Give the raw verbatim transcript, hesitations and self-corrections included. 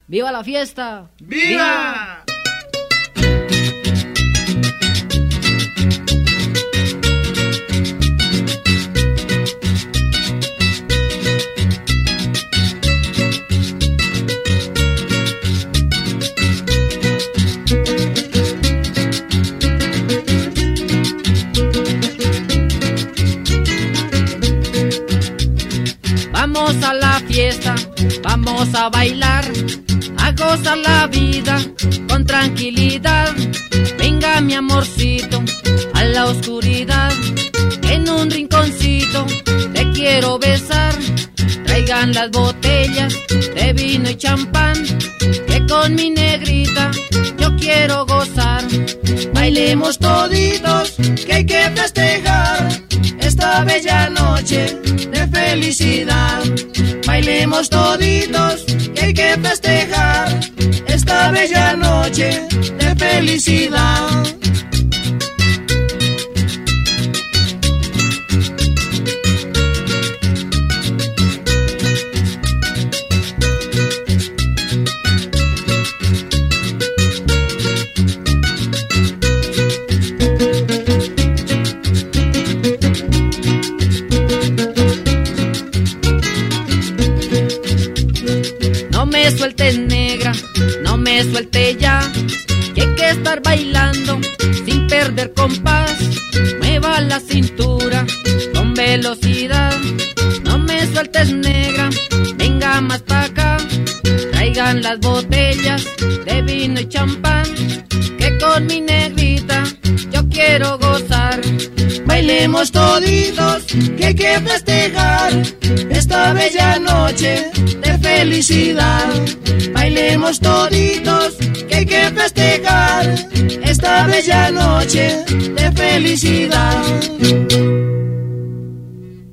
¡Viva la fiesta! ¡Viva! Vamos a la fiesta, vamos a bailar, a gozar la vida con tranquilidad. Venga mi amorcito a la oscuridad, en un rinconcito te quiero besar. Traigan las botellas de vino y champán, que con mi negrita yo quiero gozar. Bailemos toditos, que hay que festejar esta bella noche de felicidad. Bailemos toditos, que hay que festejar esta bella noche de felicidad. No me sueltes, negra, no me suelte ya, que hay que estar bailando sin perder compás. Mueva la cintura con velocidad. No me sueltes, negra, venga más pa' acá. Traigan las botellas de vino y champán, que con mi negrita yo quiero gozar. Bailemos toditos, que hay que festejar esta bella noche de felicidad. Bailemos toditos, que hay que festejar esta bella noche de felicidad.